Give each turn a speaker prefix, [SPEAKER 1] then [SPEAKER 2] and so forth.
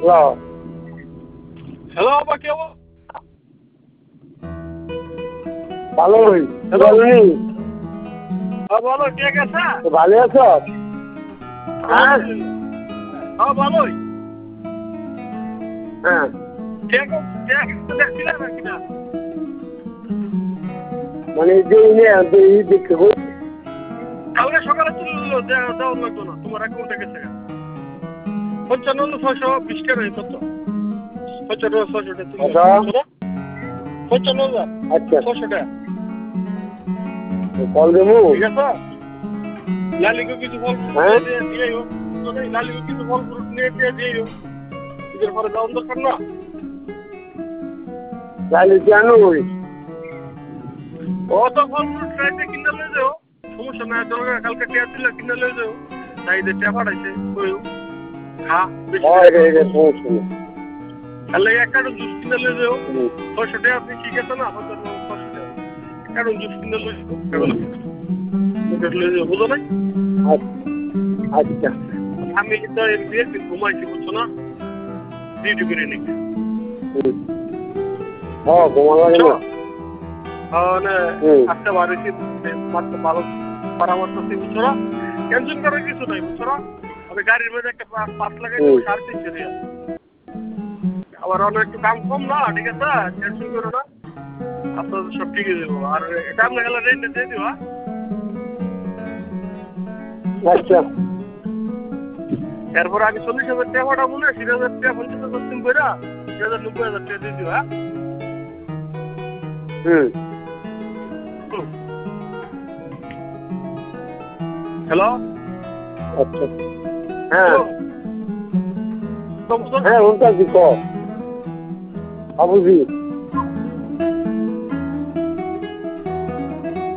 [SPEAKER 1] Hello
[SPEAKER 2] hello আপা কে বল?
[SPEAKER 1] ভালোই
[SPEAKER 2] hello
[SPEAKER 1] বলনি
[SPEAKER 2] বলো কে গেছে?
[SPEAKER 1] ভালো আছো? হ্যাঁ
[SPEAKER 2] ভালোই।
[SPEAKER 1] হ্যাঁ
[SPEAKER 2] কে দেখছিলেন নাকি না?
[SPEAKER 1] মানে যে দেখতে বলছি
[SPEAKER 2] কালকে সকালে চলে দেওয়া লাগতো না, তোমার অ্যাকাউন্টে গেছে 55,620 টাকা কত? 55,600 টাকা তুমি
[SPEAKER 1] আচ্ছা
[SPEAKER 2] 55,600 টাকা।
[SPEAKER 1] কল দেবো
[SPEAKER 2] ঠিক আছে, লালিকে কিছু ফল
[SPEAKER 1] হ্যাঁ
[SPEAKER 2] দিয়েও, লালিকে কিছু ফল ফ্রুট নিয়ে দিয়েও, নিজের ঘরে যাওয়ার দরকার না।
[SPEAKER 1] তাহলে জানো ওই
[SPEAKER 2] অত ফল ফ্রুট রাইতে কিনে লয়ে যাও, সমস্যা নাই, দরকার কালকে টিয়া ছিল কিনে লয়ে যাও, তাই যে টিয়া পাঠাইছে কইও খা বেশি
[SPEAKER 1] সমস্যা নেই
[SPEAKER 2] তাহলে এক কার্টন জুস কিনে লয়ে যাও, 600 টাকা আপনি ঠিক আছে না? 600 টাকা এক কার্টন জুস কিনে লয়ে যাও, বুঝো নাই?
[SPEAKER 1] আচ্ছা
[SPEAKER 2] আমি তো এর দিন ঘুমাইছি বুঝছো না, ডিউটি করে নাকি
[SPEAKER 1] ঘুমা লাগে না
[SPEAKER 2] মানে আজকে বাড়িতে মাত্র 12 পরামর্শ বুঝছো না, টেনশন করার কিছু নাই বুঝছো না। আমি গাড়ির মধ্যে একটা পাস লাগাই দেবো 350 টাকা, আবার অনেক একটু দাম কম না, ঠিক আছে, টেনশন করো না, আপনার সব ঠিক হয়ে যাবো। আর এটা আপনার গেলে রেন্টে দিয়ে দিবা।
[SPEAKER 1] আচ্ছা
[SPEAKER 2] এরপর আমি 40,000 টাকা পাঠাবো না, 60,000 টাকা 50,000 দিন করে 90,000 টাকা দিয়ে দিবা। হ্যালো
[SPEAKER 1] আচ্ছা হ্যাঁ
[SPEAKER 2] তো
[SPEAKER 1] হ্যাঁ ওটা কি কো আবুজি